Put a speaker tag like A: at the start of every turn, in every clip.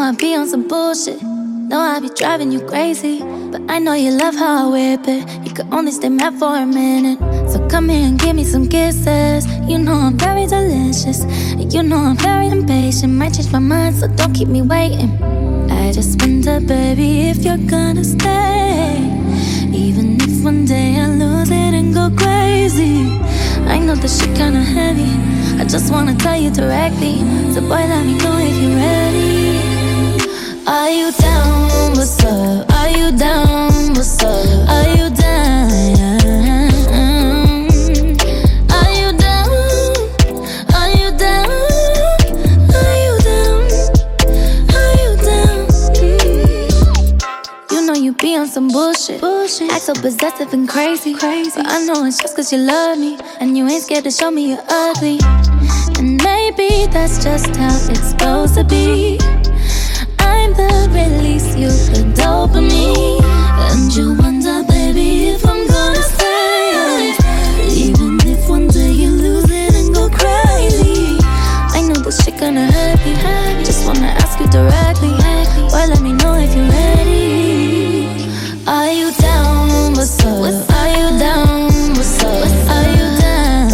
A: I be on some bullshit. Know I be driving you crazy, but I know you love how I whip it. You could only stay mad for a minute, so come here and give me some kisses. You know I'm very delicious, and you know I'm very impatient. Might change my mind, so don't keep me waiting. I just wonder, baby, if you're gonna stay, even if one day I lose it and go crazy. I know this shit kinda heavy, I just wanna tell you directly. So boy, let me know if you're ready. Are you down? What's up? Are you down? What's up? Are you down? Are you down? Are you down? Are you down? Are you down? You know you be on some bullshit. Act so possessive and crazy. But I know it's just cause you love me, and you ain't scared to show me you're ugly. And maybe that's just how it's supposed to be. I'm the release, you the dopamine. And you wonder, baby, if I'm gonna stay, even if one day you lose it and go crazy. I know this shit gonna hurt me, just wanna ask you directly. Why let me know if you're ready. Are you down? What's up? Are you down? What's up? Are you down?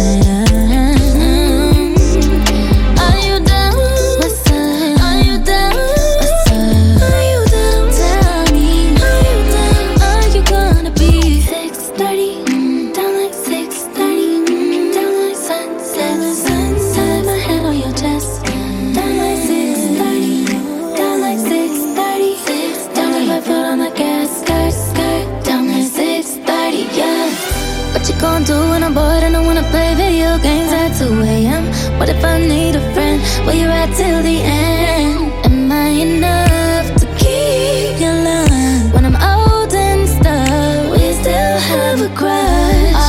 A: Gonna do when I'm bored and I wanna play video games at 2 a.m. What if I need a friend? Where you at till the end? Am I enough to keep your love? When I'm old and stuck, we still have a crush.